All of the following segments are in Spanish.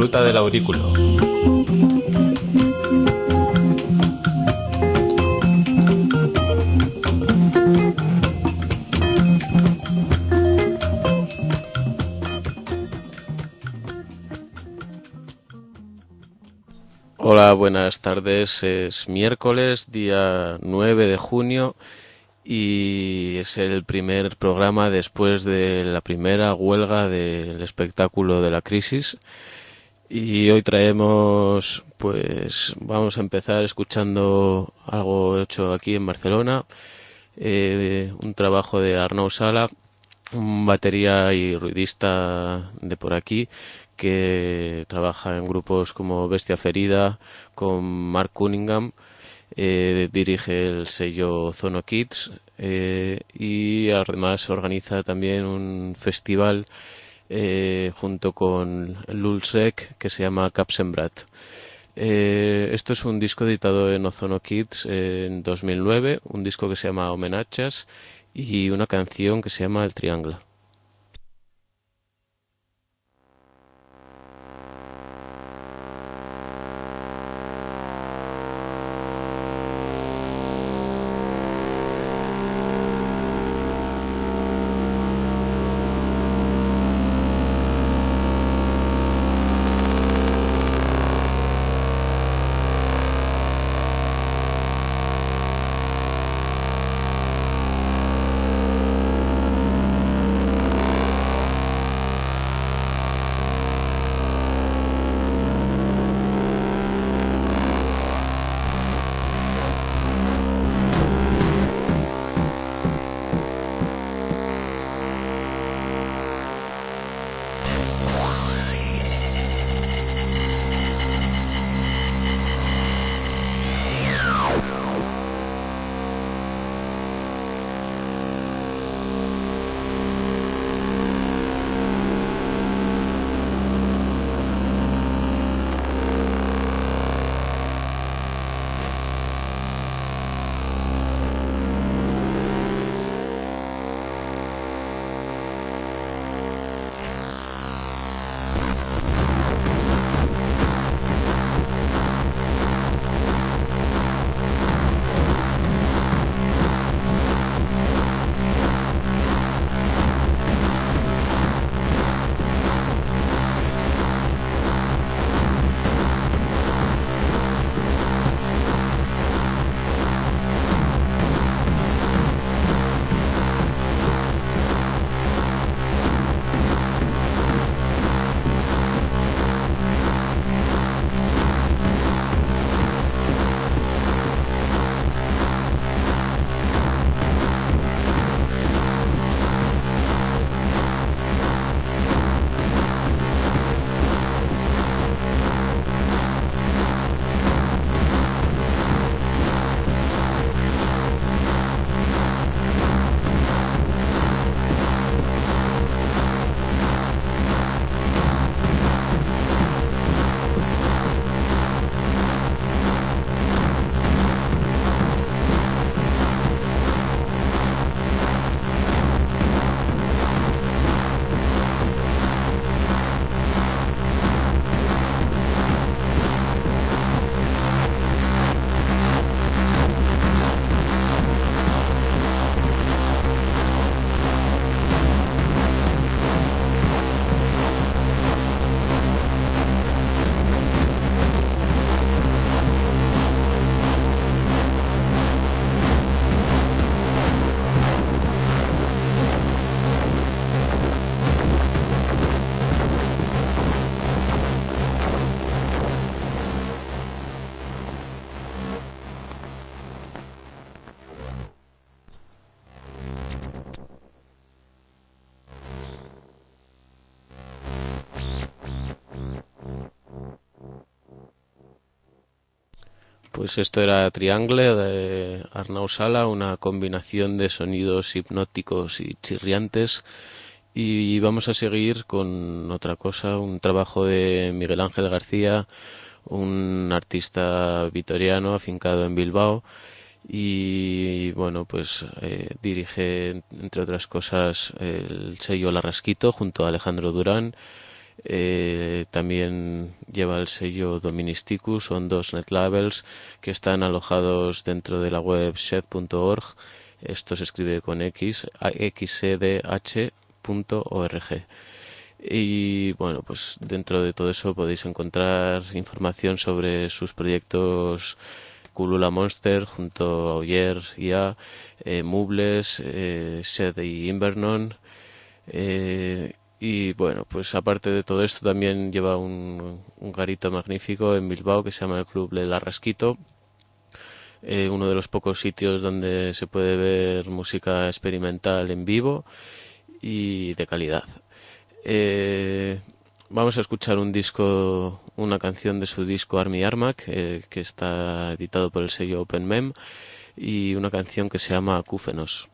Disfruta del aurículo. Hola, buenas tardes. Es miércoles, día 9 de junio, y es el primer programa después de la primera huelga del espectáculo de la crisis. Y hoy vamos a empezar escuchando algo hecho aquí en Barcelona, un trabajo de Arnau Sala, un batería y ruidista de por aquí, que trabaja en grupos como Bestia Ferida, con Mark Cunningham, dirige el sello Zono Kids, y además organiza también un festival junto con Lulzsec que se llama Capsembrat. Esto es un disco editado en Ozono Kids en 2009, un disco que se llama Homenachas y una canción que se llama El Triangle. Pues esto era Triangle de Arnau Sala, una combinación de sonidos hipnóticos y chirriantes. Y vamos a seguir con otra cosa, un trabajo de Miguel Ángel García, un artista vitoriano afincado en Bilbao. Y bueno, pues dirige, entre otras cosas, el sello La Rasquito junto a Alejandro Durán. También lleva el sello Doministicus, son dos netlabels que están alojados dentro de la web shed.org. Esto se escribe con X, xcdh.org. Y bueno, pues dentro de todo eso podéis encontrar información sobre sus proyectos Kulula Monster junto a Oyer y a Mubles, Shed y Invernon. Y bueno, pues aparte de todo esto también lleva un garito magnífico en Bilbao que se llama el Club de la Rasquito, uno de los pocos sitios donde se puede ver música experimental en vivo y de calidad. Eh, Vamos a escuchar una canción de su disco Army Armac, que está editado por el sello Open Mem, y una canción que se llama Acúfenos.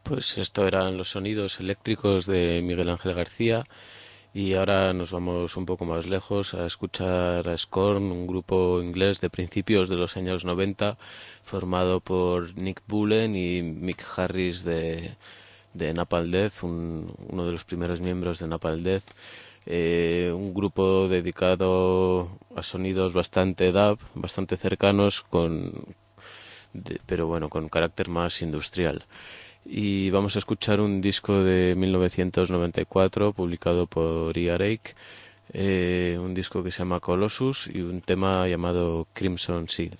Pues esto eran los sonidos eléctricos de Miguel Ángel García y ahora nos vamos un poco más lejos a escuchar a Scorn, un grupo inglés de principios de los años 90 formado por Nick Bullen y Mick Harris de Napalm Death, uno de los primeros miembros de Napalm Death. Un grupo dedicado a sonidos bastante dub, bastante cercanos, pero bueno, con carácter más industrial. Y vamos a escuchar un disco de 1994 publicado por Earache, un disco que se llama Colossus y un tema llamado Crimson Seed.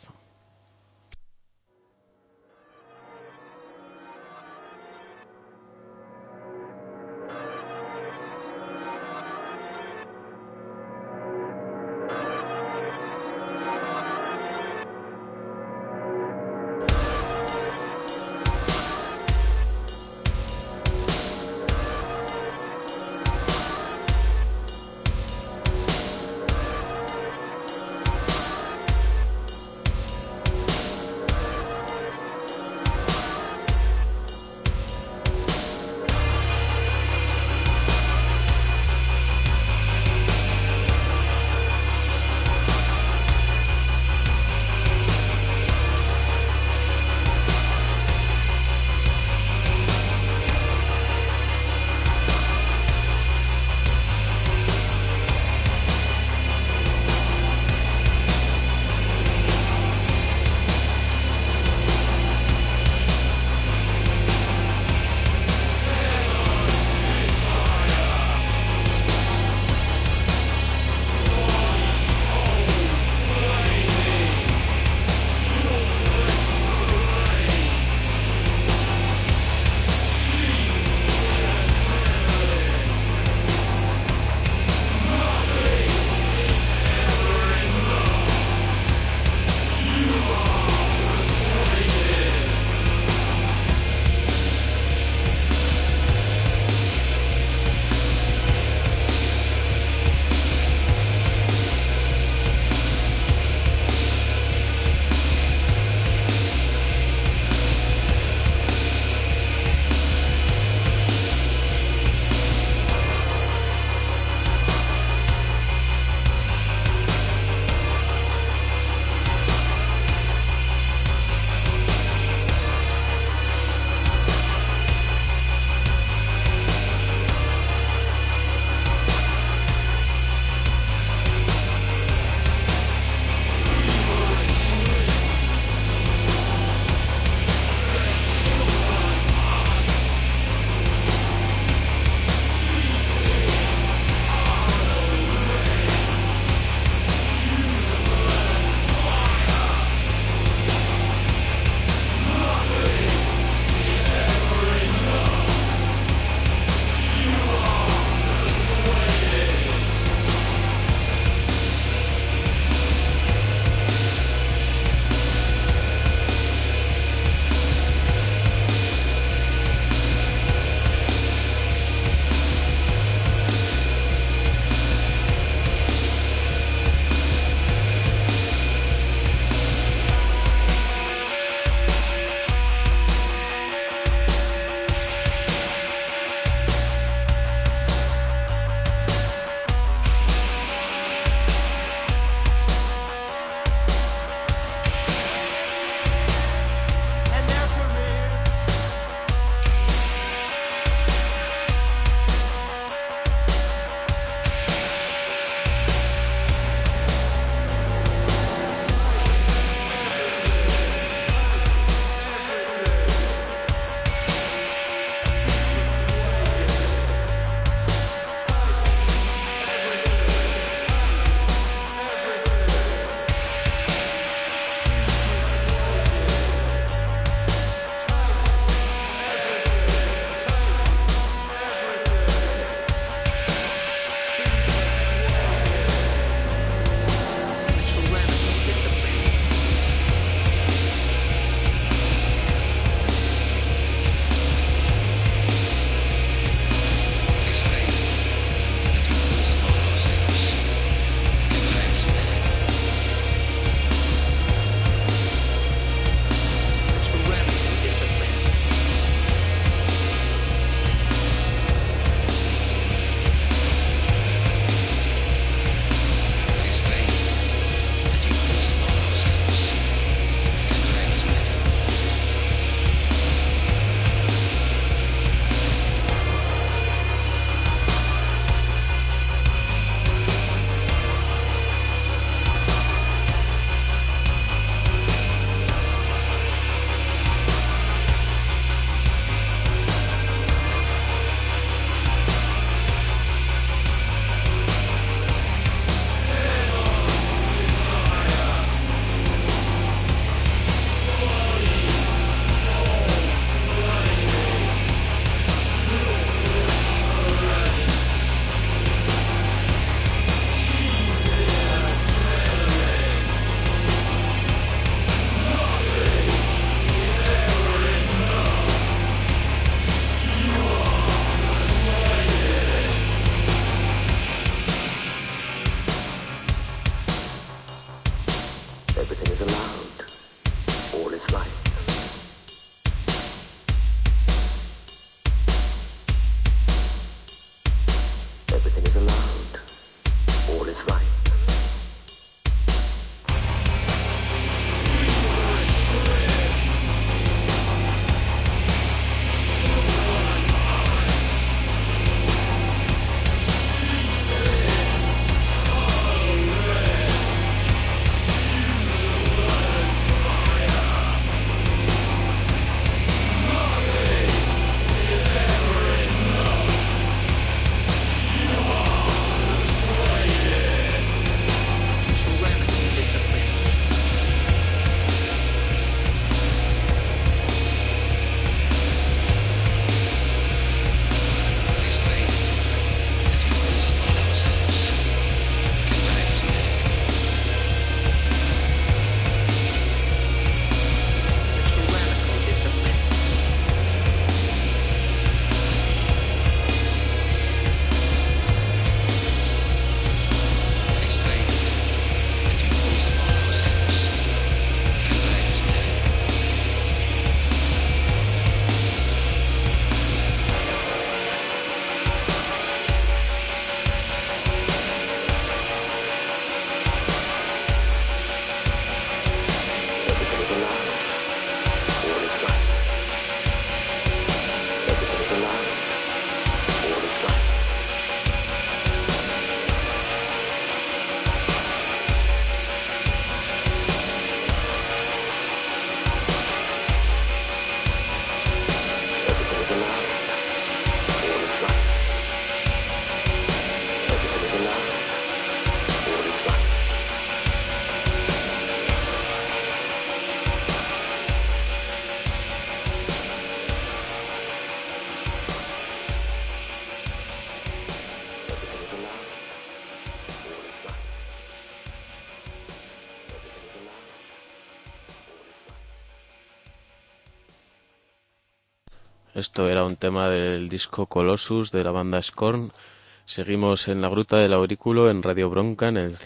Esto era un tema del disco Colossus de la banda Scorn. Seguimos en la Gruta del Aurículo en Radio Bronca en el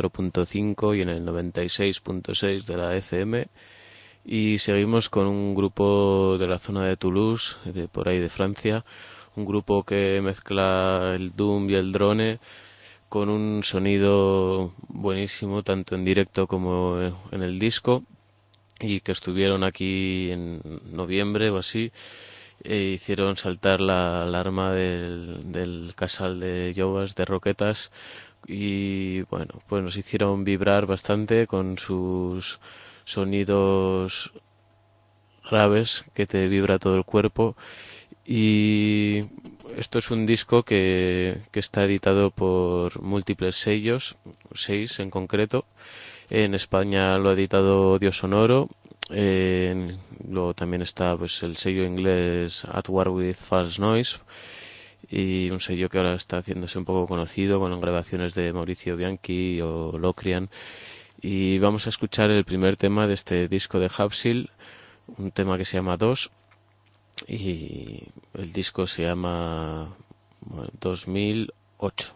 104.5 y en el 96.6 de la FM. Y seguimos con un grupo de la zona de Toulouse, de por ahí de Francia. Un grupo que mezcla el doom y el drone con un sonido buenísimo tanto en directo como en el disco, y que estuvieron aquí en noviembre o así. Hicieron saltar la alarma del casal de Jovas de Roquetas, y bueno, pues nos hicieron vibrar bastante con sus sonidos graves que te vibra todo el cuerpo. Y esto es un disco que está editado por múltiples sellos, 6 en concreto. En España lo ha editado Dios Sonoro. Luego también está pues el sello inglés At War with False Noise, y un sello que ahora está haciéndose un poco conocido con grabaciones de Mauricio Bianchi o Locrian. Y vamos a escuchar el primer tema de este disco de Hapsil, un tema que se llama 2, y el disco se llama 2008.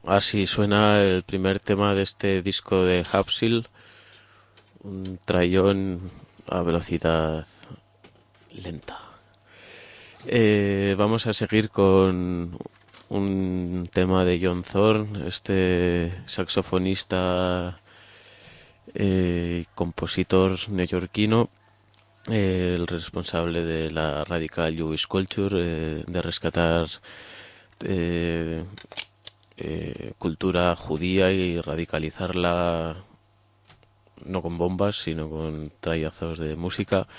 Así suena el primer tema de este disco de Hapsil, un trallón a velocidad lenta. Vamos a seguir con un tema de John Thorne, este saxofonista y compositor neoyorquino, el responsable de la Radical Jewish Culture, de rescatar eh, cultura judía y radicalizarla no con bombas, sino con trallazos de música.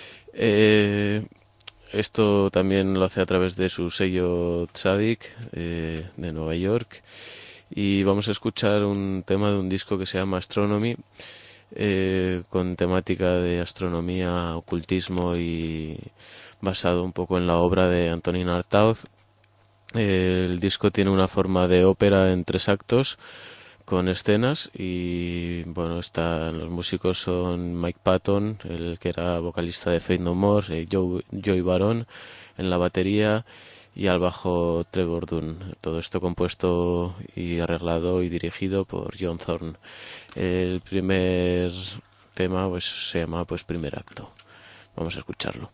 Esto también lo hace a través de su sello Tzadik de Nueva York. Y vamos a escuchar un tema de un disco que se llama Astronomy, con temática de astronomía, ocultismo y basado un poco en la obra de Antonin Artaud. El disco tiene una forma de ópera en 3 actos con escenas y bueno, los músicos son Mike Patton, el que era vocalista de Faith No More, Joey Baron en la batería y al bajo Trevor Dunn. Todo esto compuesto y arreglado y dirigido por John Thorne. El primer tema pues se llama pues Primer Acto. Vamos a escucharlo.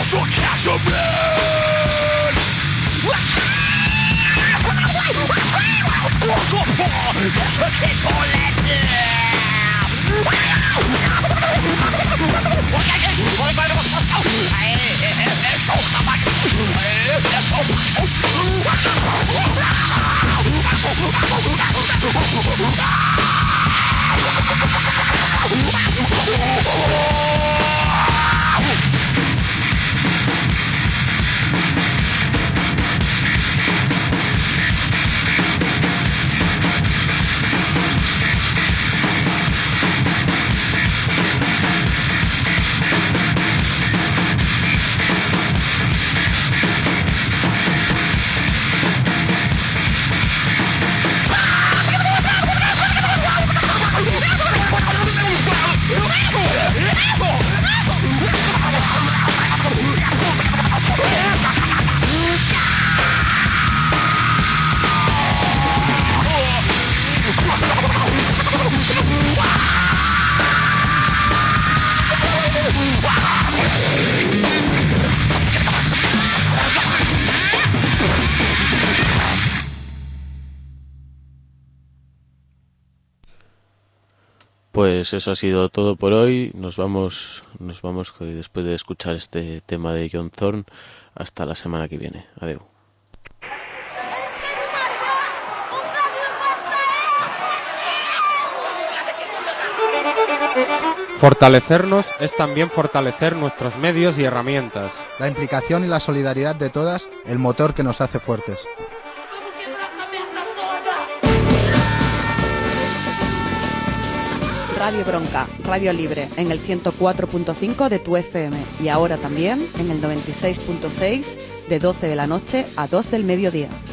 Pues eso ha sido todo por hoy. Nos vamos después de escuchar este tema de John Thorne. Hasta la semana que viene. Adeu. Fortalecernos es también fortalecer nuestros medios y herramientas. La implicación y la solidaridad de todas, el motor que nos hace fuertes. Radio Bronca, Radio Libre, en el 104.5 de tu FM y ahora también en el 96.6 de 12 de la noche a 2 del mediodía.